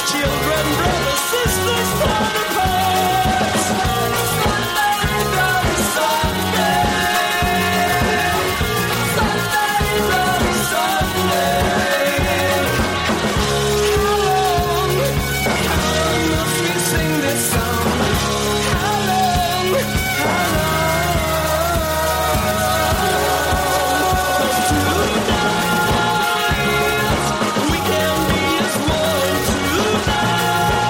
children, brothers, sisters, torn apart. Sunday, bloody Sunday. Sunday, bloody Sunday. How long must we sing this song? How long, how long? 'Cause tonight we can be as one tonight.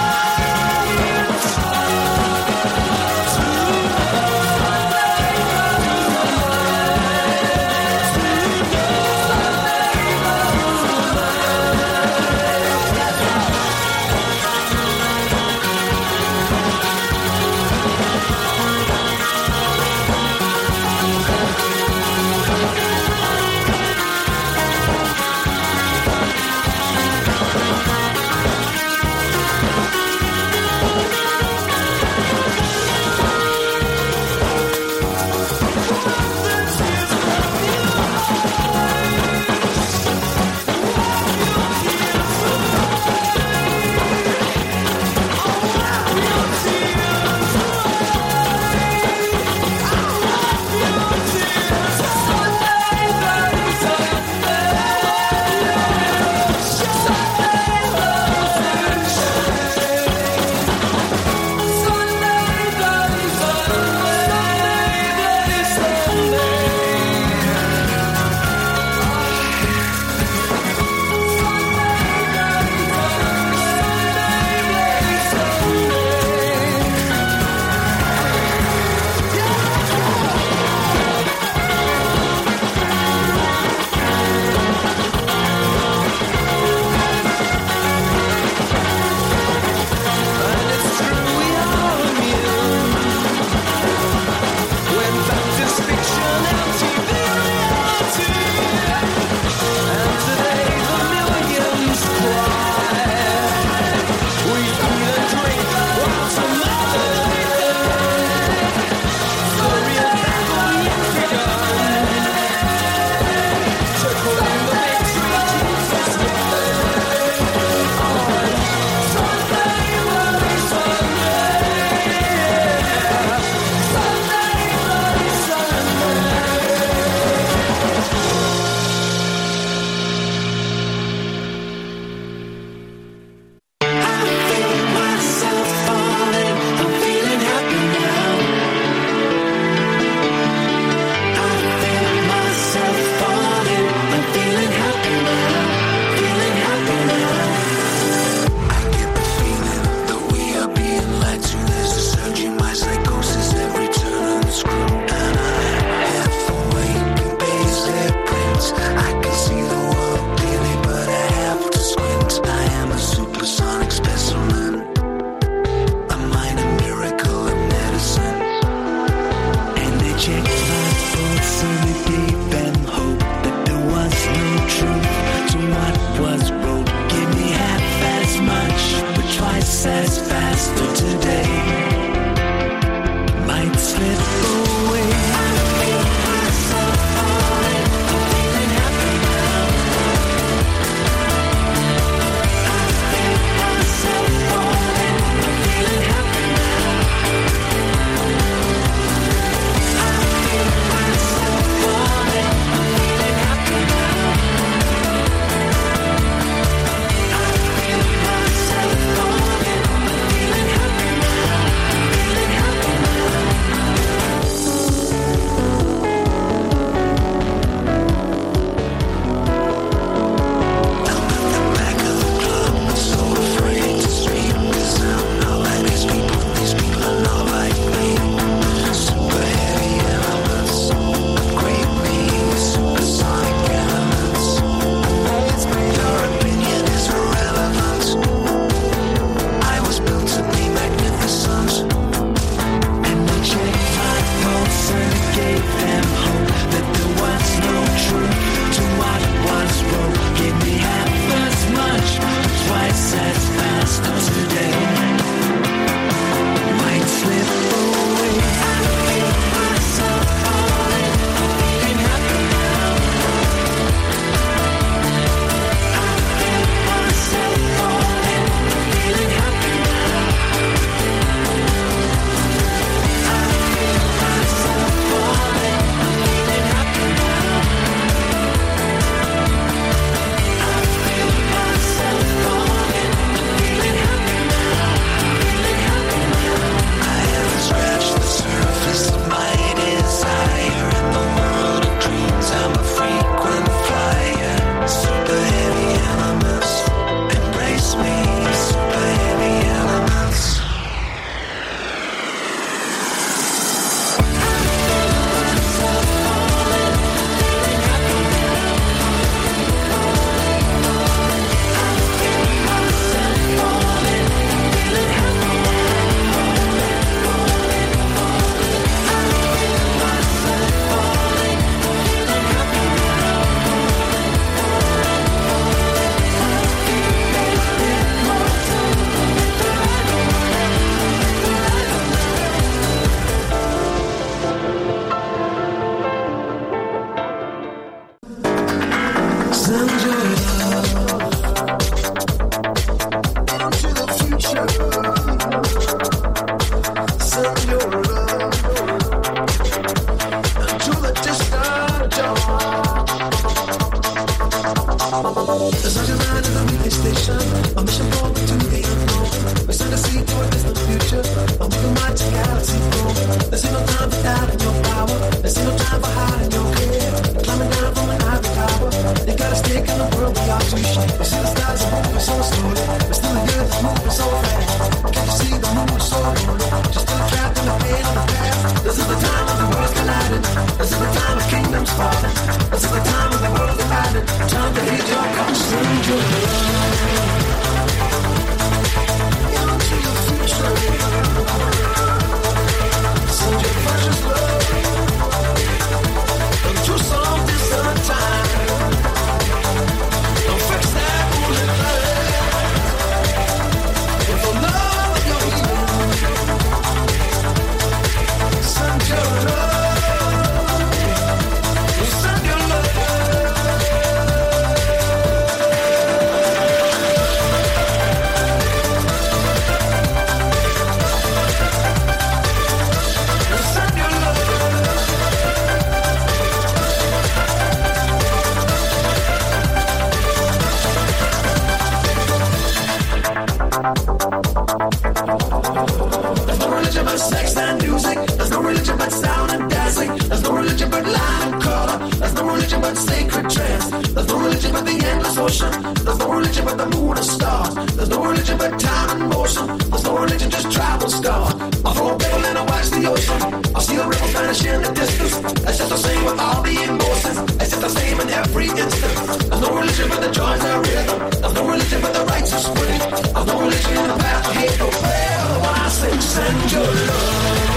but time and motion. There's no religion, just travel scar. I'll throw a pebble and I'll watch the ocean. I'll see a ripple vanish in the distance. It's just the same with all the emotions. It's just the same in every instant. There's no religion but the joys and rhythm. There's no religion but the righteous spring. There's no religion in the path of hate, no prayer. When I say send your love.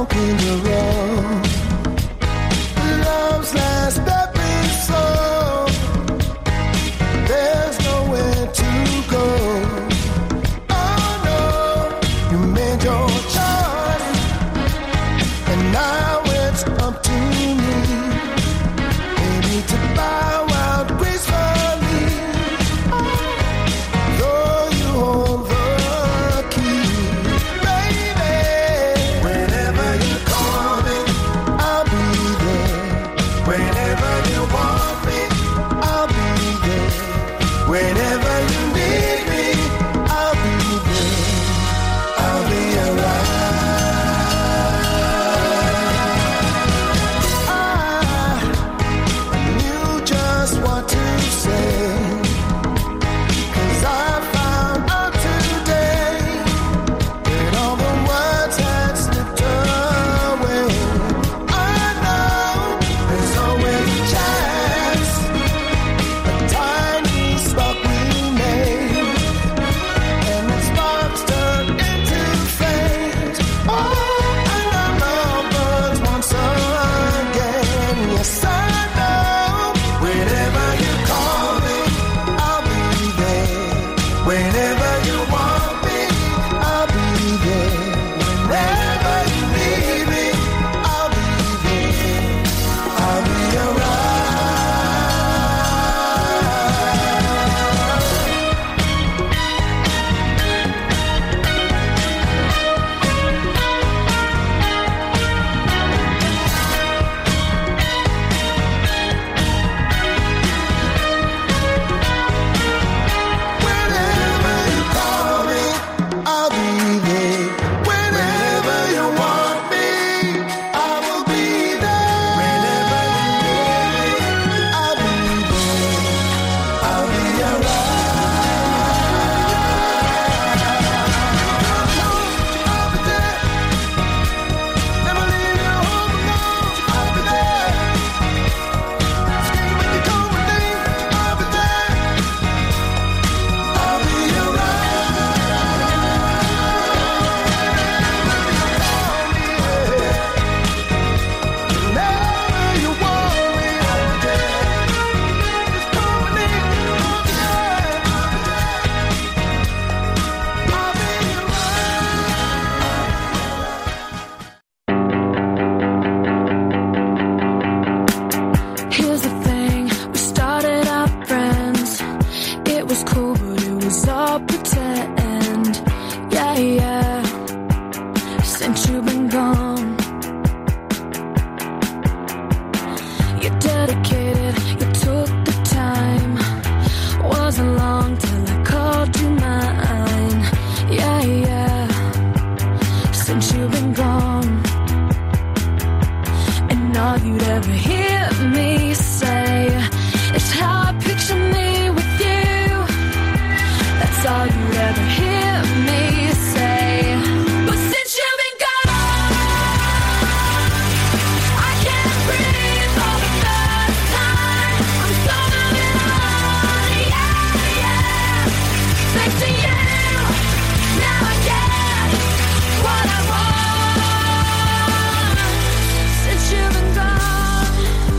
rock and roll. Love's last stepping stone. There's nowhere to go. Oh no, you made your choice, and now it's up to me, maybe to bow out gracefully. Though you hold the key, baby. Whenever you call me, I'll be there. Whenever you want me, I'll be there. Whenever you need me, I'll be there. I'll be around. I knew just what to say, 'cause I found out today that all the words had slipped away. I know there's always a chance, a tiny spark remains, and the sparks turn into flames. Oh, and I love birds once again. Yes, I know. Whenever you call me, I'll be there. Whenever you want me, I'll be there. Whenever you need me, I'll be there. I'll be around. Whenever you call me, I'll be there. Whenever you want me, I will be there. Whenever you need me, I'll be there. I'll be around. I'll be there. Never leave you home alone. I'll be there. Stay when you come with me. I'll be there. I'll be around. Whenever you want me, I'll be there. Just come with me. I'll be there. I'll be around. Here's the thing, we started out friends. It was cool, but it was all pretend. Yeah, yeah. Since you've been gone, you're dedicated, you took the time. Wasn't long till I called you mine. Yeah, yeah. Since you've been gone, and all you'd ever hear me say is how I picture me with you. That's all you'd ever hear me say. But since you've been gone, I can't breathe for the first time. I'm so moving on, yeah, yeah. Thanks to you, now I get what I want. Since you've been gone,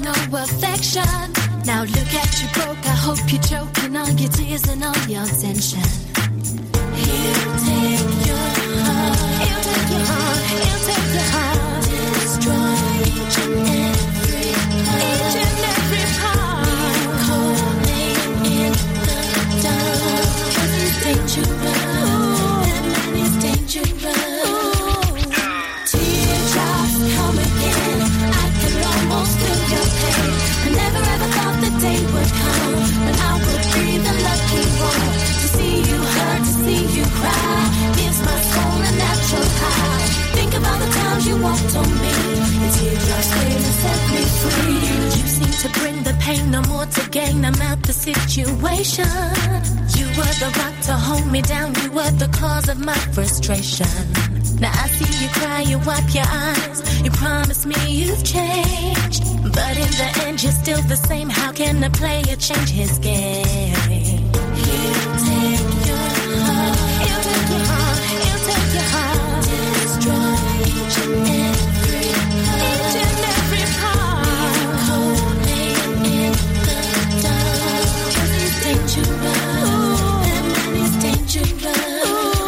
no affection. Now look at you broke, I hope you're choking on your tears and all your tension. He'll take your heart, he'll take your heart, he'll take your heart. Destroy each and every part, each and every part. Leave cold laying in the dark, 'cause he's dangerous, that man is dangerous. Teardrops come again, I can almost feel your pain. I never ever thought the day would come when I would be the lucky one to see you hurt, to see you cry. Gives my soul a natural high. Think of all the times you walked on me. Your teardrops came and set me free. You seem to bring the pain, no more to gain. I'm out the situation. You were the rock to hold me down. You were the cause of my frustration. Now I see you cry, you wipe your eyes. You promise me you've changed, but in the end you're still the same. How can a player change his game? He'll take your heart, he'll take your heart, he'll take your heart. Destroy each and every part, each and every part. Leave cold laying in the dark, 'cause he's dangerous, that man is dangerous.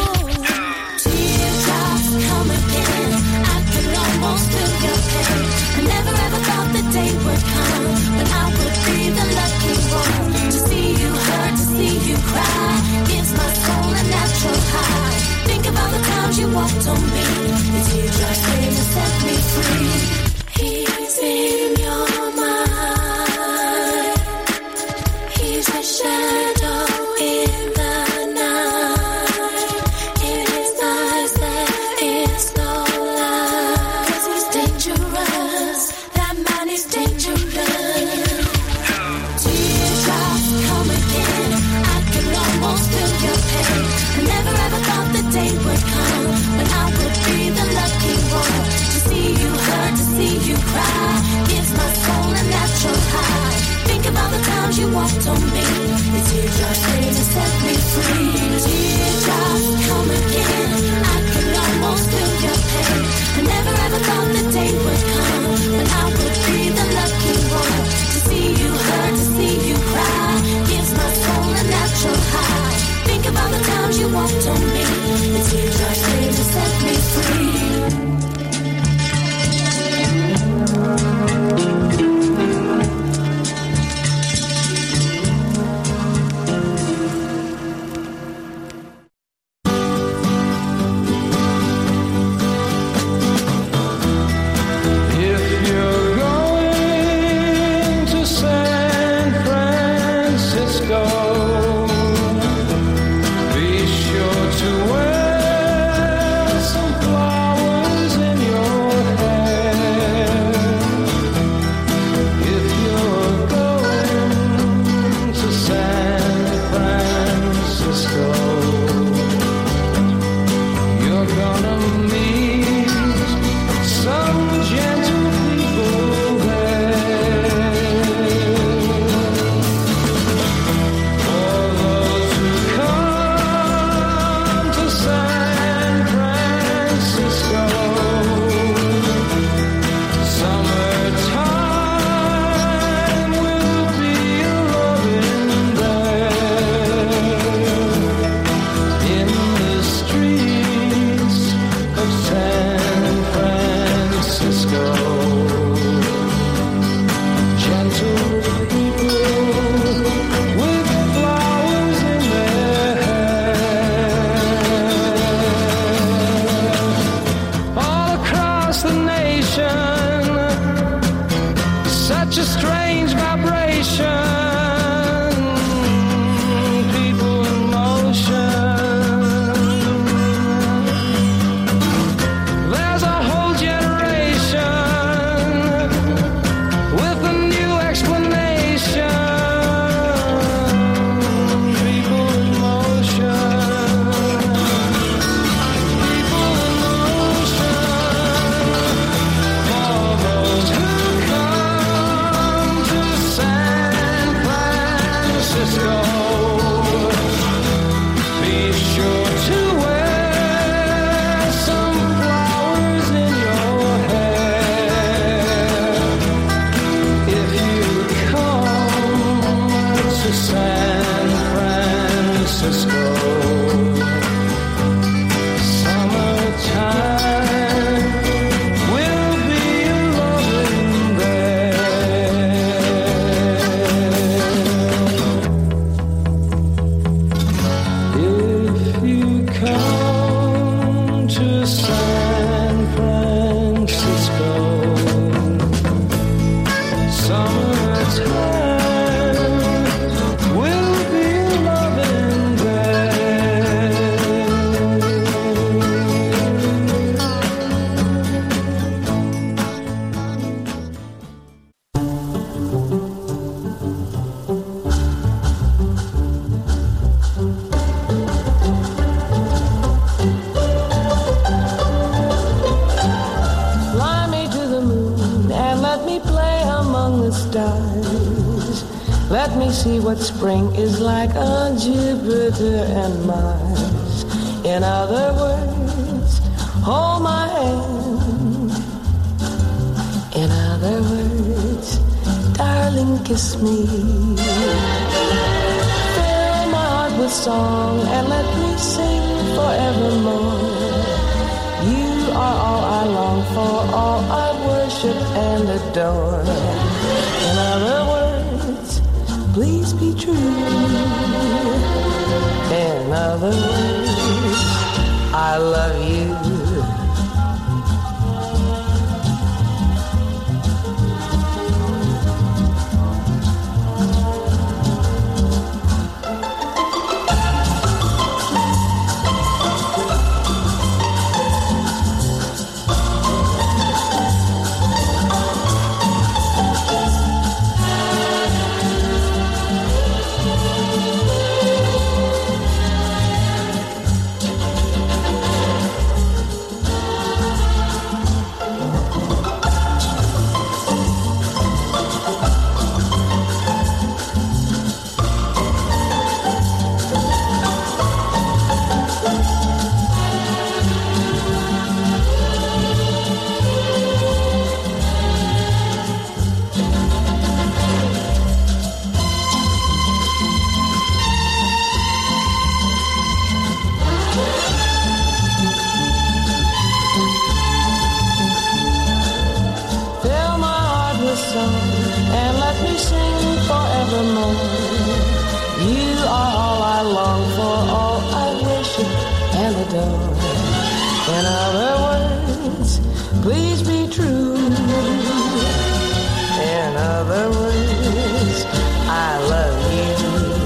Teardrops come again, I can almost feel your pain. I never ever thought the day would come when I would be the lucky one to see you hurt, to see you cry. Gives my soul a natural high. Think of all the times you walked on me. Your teardrops came and set me free. He's in your mind. He's a shadow in the night. In his eyes there is no light. 'Cause he's dangerous, that man is dangerous. Teardrops come again, I can almost feel your pain. I never ever thought the day would come when I would be the lucky one to see you hurt, to see you cry. Gives my soul a natural high. Think of all the times you walked on me. The teardrops came and set me free. Teardrops come again, I can almost feel your pain. I never ever thought the day would come when I would be the lucky one to see you hurt, to see you cry. Gives my soul a natural high. Think of all the times you walked on me. The teardrops came and set me free. stars. Let me see what spring is like on Jupiter and Mars. In other words, hold my hand. In other words, darling, kiss me. Fill my heart with song and let me sing forevermore. You are all I long for, all I worship and adore. In other words, please be true. In other words, I love you. And let me sing forevermore. You are all I long for, all I worship and adore. In other words, please be true. In other words, I love you.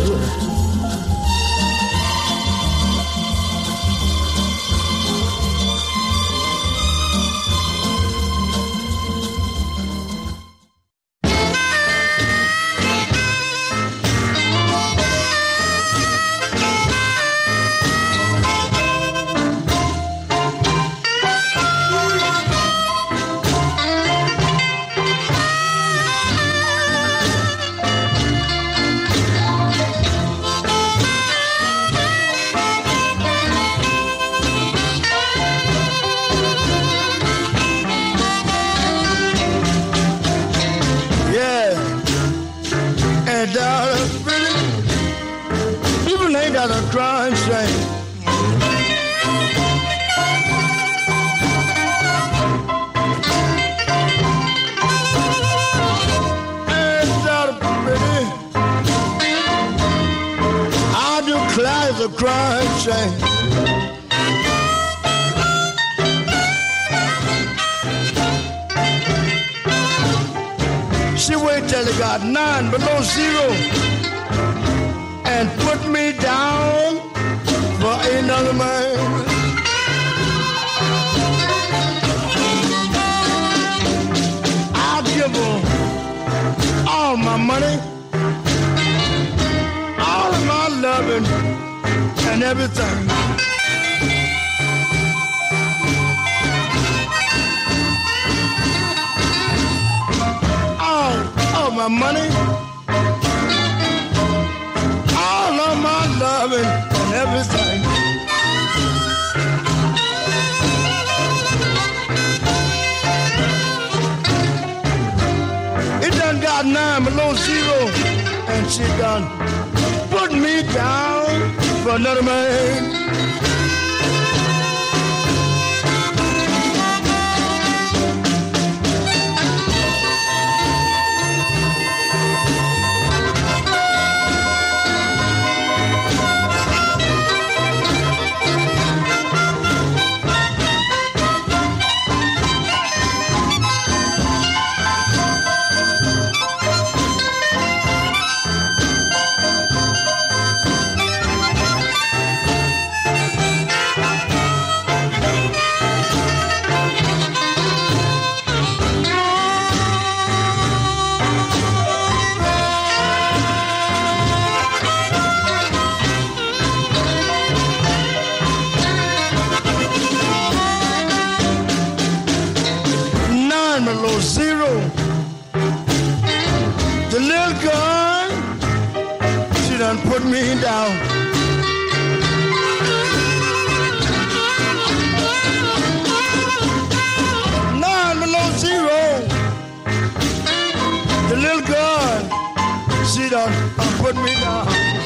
She waited till it got 9 below zero and put me down for another man. I'll give her all my money, all of my loving and everything. All my money, all of my loving and everything. It done got 9 below zero, and she done put me down for another man. put me down. Nine below zero. The little girl, she done put me down.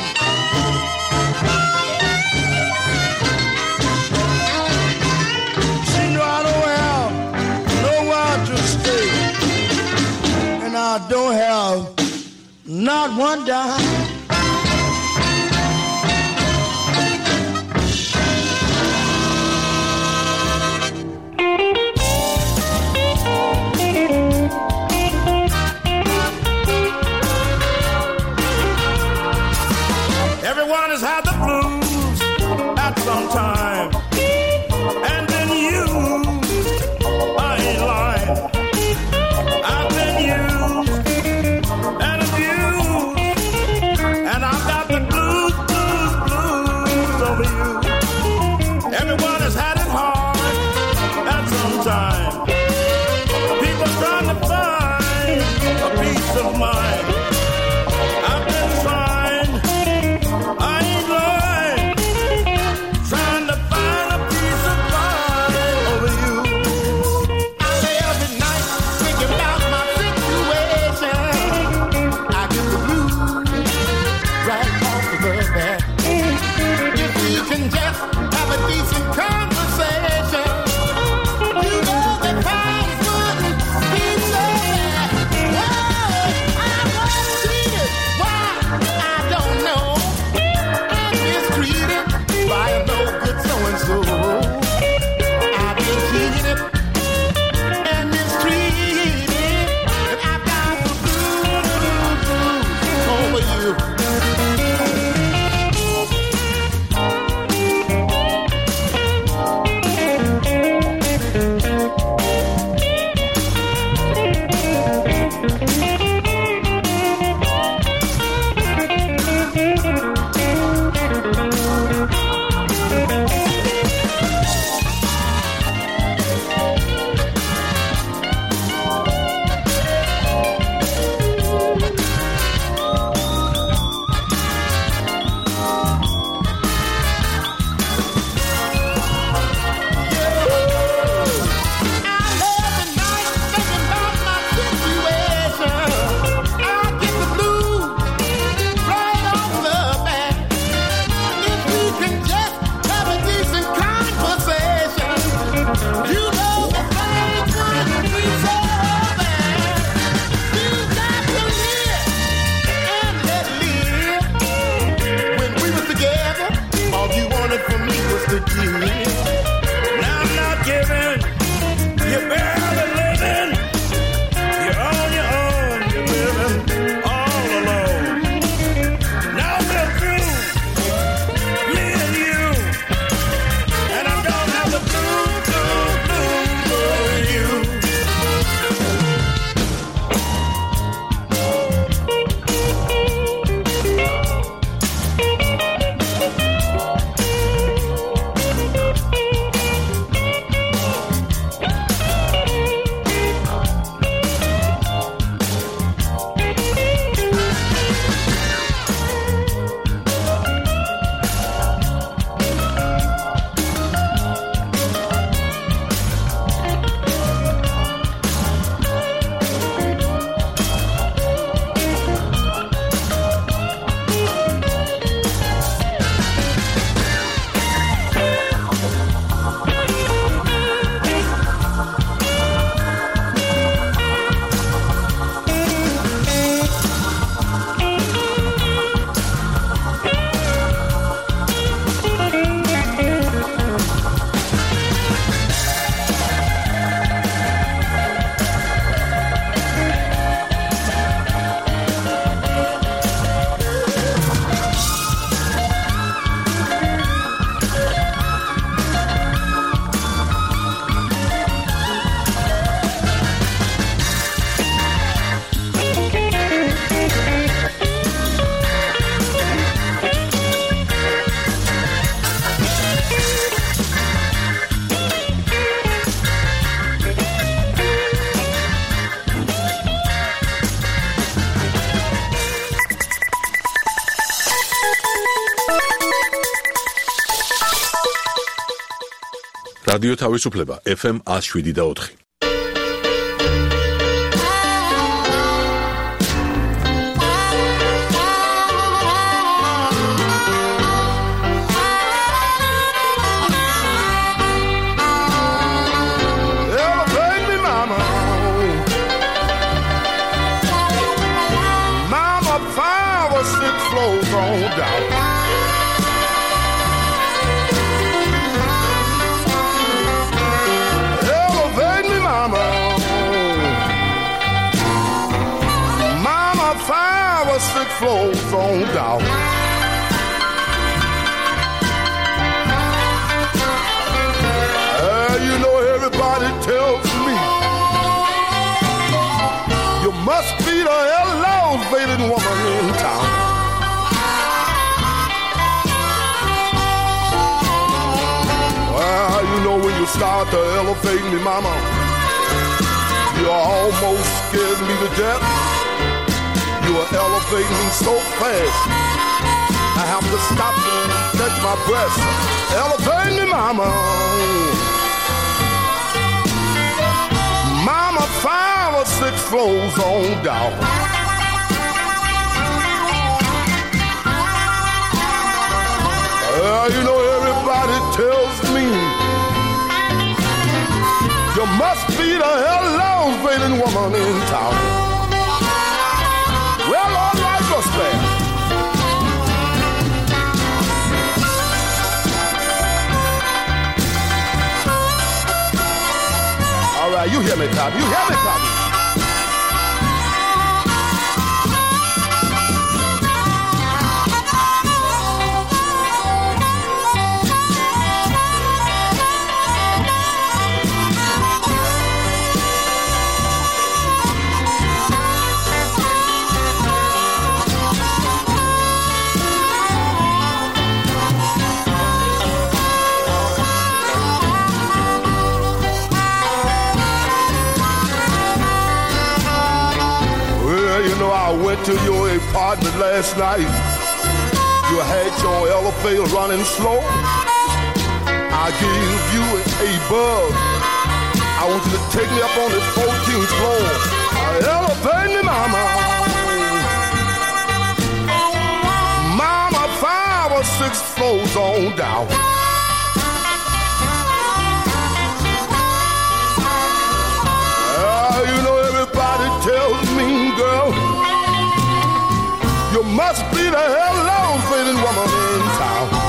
She know I don't have nowhere to stay, and I don't have not one dime. Everyone has had the blues at some time, and been used. I ain't lying. I've been used and abused რადიო თავისუფლება FM 107.4. Flows on down. You know everybody tells me you must be the elevated woman in town. Well, you know when you start to elevate me, mama, you almost scared me to death. You are elevating me so fast, I have to stop and catch my breath. Elevate me, mama. Mama, 5 or 6 floors on down. You know everybody tells me you must be the elevating woman in town. Well, all right, what's that? All right, you hear me, Poppy. You hear me, Poppy. I went to your apartment last night. You had your elevator running slow. I gave you a buzz. I want you to take me up on the 14th floor. Elevate me, mama. Mama, 5 or 6 floors on down. You know everybody tells me, girl, you must be the elevating woman in town.